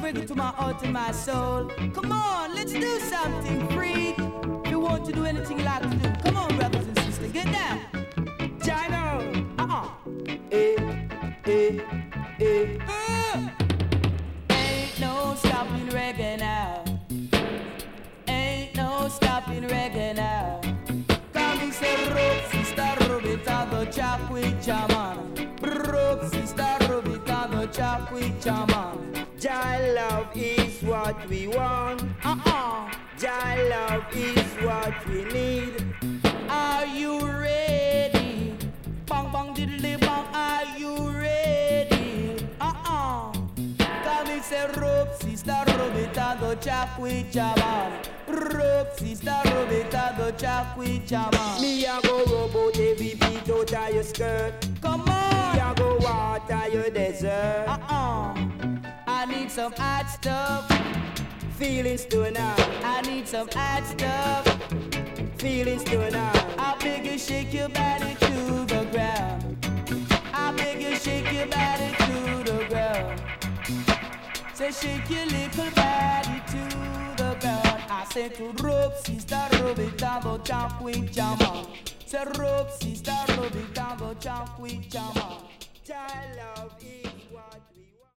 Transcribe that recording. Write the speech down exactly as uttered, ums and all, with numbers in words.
bring it to my heart and my soul. Come on, let's do something free. If you want to do anything you like to do, come on, brothers and sisters, get down. China, uh-uh. Eh, eh, eh. Uh. Ain't no stopping reggae now. Ain't no stopping reggae now. Come say rope, sister, rub it on the chop with chaman. Rope, sister, rub it on the chop with chaman. Jah love is what we want. Uh-uh. Jah love is what we need. Are you ready? Bang bang diddly bang. Are you ready? Uh-uh. Come and say rope, sister, rub it on the chop with chaman. Rope, sister, rub it on the chop with chaman. Me a go rub out every beat out of your skirt. Come on. Me a go water your desert. Uh-uh. I need some hot stuff. Feelings tonight. I need some hot stuff. Feelings tonight. I beg you shake your body to the ground. I beg you shake your body to the ground. Say shake your little body to the ground. I say to rope, sister, rub it down the jump with jama. Say rope, sister, rub it down the jump with jama. Child love is what